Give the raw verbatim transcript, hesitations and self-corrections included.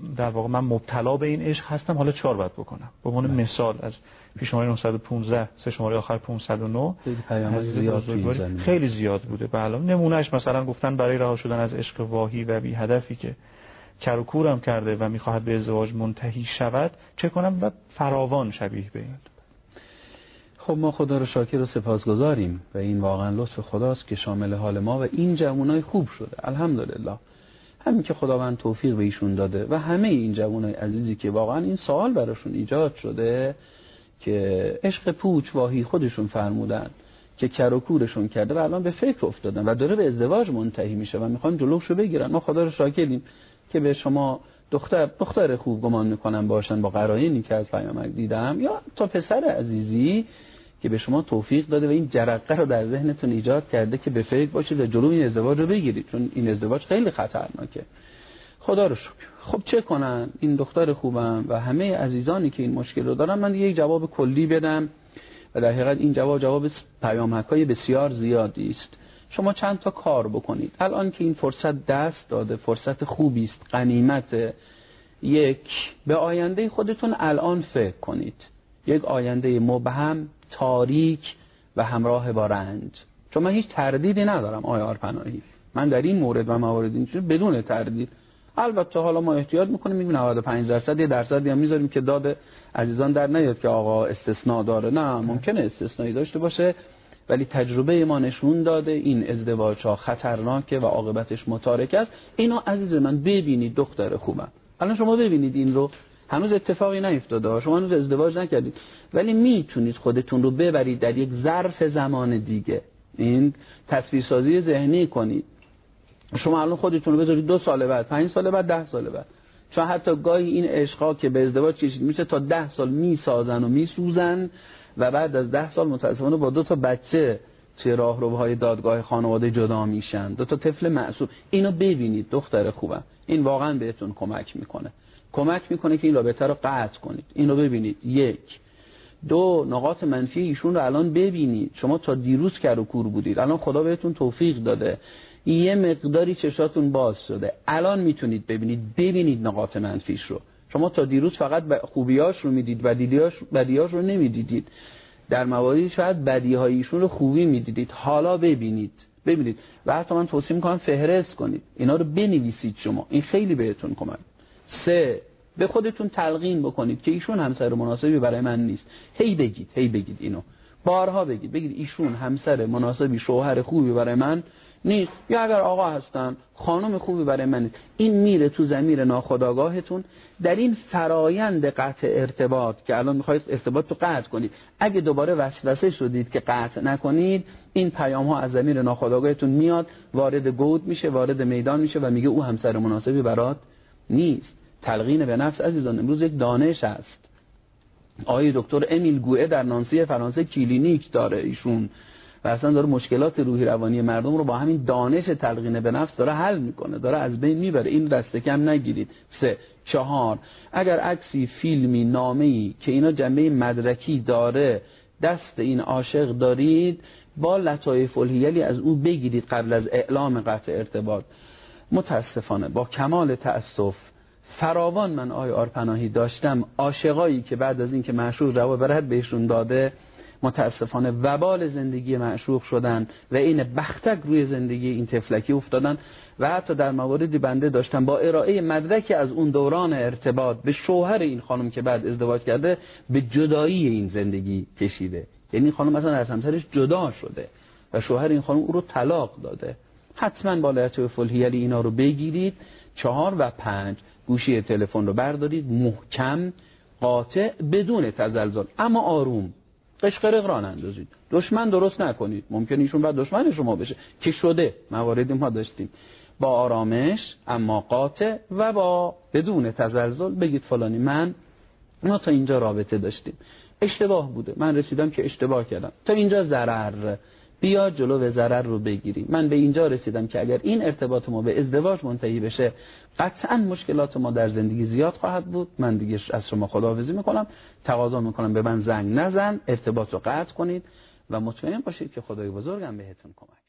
در واقع من مبتلا به این عشق هستم، حالا چهار باید بکنم. به عنوان مثال از شماره نهصد و پانزده سه شماره آخر پانصد و نه خیلی زیاد خیلی زیاد بوده. بله نمونهش مثلا گفتن برای رها شدن از عشق واهی و بی هدفی که کر و کورم کرده و میخواهد به ازدواج منتهی شود چه کنم؟ و فراوان شبیه به این. خب ما خدا رو شاکر و سپاسگزاریم و این واقعا لطف خداست که شامل حال ما و این جوانای خوب شده الحمدلله. همین که خداوند توفیق به ایشون داده و همه این جوانای عزیزی که واقعا این سوال براشون ایجاد شده که عشق پوچ واهی خودشون فرمودن که کر و کورشون کرده و الان به فکر افتادن و داره به ازدواج منتهی میشه و میخوان جلوشو بگیرن. ما خدا رو شاکریم که به شما دختر دختر خوب گمان میکنم باشن با قرائنی که از پیامک دیدم یا تا پسر عزیزی که به شما توفیق داده و این جرقه رو در ذهنتون ایجاد کرده که به فکر باشید و جلو این ازدواج رو بگیرید، چون این ازدواج خیلی خطرناکه. خدا رو شکر. خب چه کنن این دختر خوبم و همه عزیزانی که این مشکل رو دارن؟ من یک جواب کلی بدم و در حقیقت این جواب جواب پیامک‌های بسیار زیادی است. شما چند تا کار بکنید الان که این فرصت دست داده، فرصت خوبی است، غنیمت. یک، به آینده خودتون الان فکر کنید، یک آینده مبهم، تاریک و همراه با رنج. چون من هیچ تردیدی ندارم آقای آرپناهی، من در این مورد و موارد این چیز بدون تردید. البته حالا ما احتیاط میکنیم، میگیم نود و پنج درصد یه درصدی هم میذاریم که داد عزیزان در نیاد که آقا استثناء داره. نه، ممکنه استثنایی داشته باشه، ولی تجربه ما نشون داده این ازدواج ها خطرناکه و عاقبتش متارکه است. اینو عزیز من ببینید دختر خوبم، الان شما ببینید این رو، هنوز اتفاقی نیفتاده، شما هنوز ازدواج نکردید، ولی میتونید خودتون رو ببرید در یک ظرف زمان دیگه. این تصویرسازی ذهنی کنید. شما الان خودتون رو بذارید دو سال بعد، پنج سال بعد، ده سال بعد. چون حتی گاهی این عشقا که به ازدواج کشید میشه تا ده سال میسازن و میسوزن و بعد از ده سال متاسفانه با دو تا بچه توی راهروهای دادگاه خانواده جدا میشن، دو تا طفل معصوم. اینو ببینید دختر خوبم، این واقعا بهتون کمک میکنه. کمک میکنه که این رابطه رو قطع کنید. اینو ببینید. یک. دو، نقاط منفی ایشون رو الان ببینید. شما تا دیروز کر و کور بودید، الان خدا بهتون توفیق داده، یه مقداری چشاتون باز شده، الان میتونید ببینید. ببینید نقاط منفیش رو. شما تا دیروز فقط خوبیاش رو میدید، بدیهاش بدیهاش رو نمیدیدید. در مواردی شاید بدیهای ایشون رو خوبی میدیدید، حالا ببینید. ببینید و حتی من توصیه میکنم فهرست کنید، اینا رو بنویسید شما، این خیلی بهتون کمک. سه، به خودتون تلقین بکنید که ایشون همسر مناسبی برای من نیست. هی بگید، هی بگید اینو. بارها بگید. بگید ایشون همسر مناسبی، شوهر خوبی برای من نیست. یا اگر آقا هستن خانم خوبی برای من نیست. این میره تو ضمیر ناخودآگاهتون. در این فرایند قطع ارتباط که الان میخواید ارتباط رو قطع کنید، اگه دوباره وسوسه شدید که قطع نکنید، این پیام ها از ضمیر ناخودآگاهتون میاد، وارد گود میشه، وارد میدان میشه و میگه او همسر مناسبی برات نیست. تلقین به نفس عزیزان امروز یک دانش است. آقای دکتر امیل گوئه در نانسی فرانسه کلینیک داره ایشون و اصلا داره مشکلات روحی روانی مردم رو با همین دانش تلقین به نفس داره حل میکنه، داره از بین میبره. این دست کم نگیرید. سه. چهار، اگر عکسی، فیلمی، نامه‌ای که اینا جنبه مدرکی داره دست این عاشق دارید، با لطایف الحیلی از او بگیرید قبل از اعلام قطع ارتباط. متاسفانه با کمال تأسف فراوان من آقای آرپناهی داشتم عاشقایی که بعد از اینکه معشوق جواب برد بهشون داده، متاسفانه وبال زندگی معشوق شدن و این بختک روی زندگی این طفلکی افتادن و حتی در مواردی بنده داشتم با ارائه مدرکی از اون دوران ارتباط به شوهر این خانم که بعد ازدواج کرده به جدایی این زندگی کشیده. یعنی این خانم مثلا از همسرش جدا شده و شوهر این خانم او رو طلاق داده. حتما با لطایف الحیلی اینا رو بگیرید. چهار و پنج، گوشی تلفن رو بردارید، محکم، قاطع، بدون تزلزل اما آروم، قشقرق راه اندازید. دشمن درست نکنید، ممکنه ایشون بعد دشمن شما بشه که شده، مواردی ما داشتیم. با آرامش اما قاطع و با بدون تزلزل بگید فلانی من ما تا اینجا رابطه داشتیم، اشتباه بوده، من رسیدم که اشتباه کردم، تا اینجا ضرر، بیا جلو ضرر رو بگیریم. من به اینجا رسیدم که اگر این ارتباط ما به ازدواج منتهی بشه قطعا مشکلات ما در زندگی زیاد خواهد بود. من دیگه از شما خداحافظی میکنم، تقاضا میکنم به من زنگ نزن، ارتباط رو قطع کنید و مطمئن باشید که خدای بزرگم بهتون کمک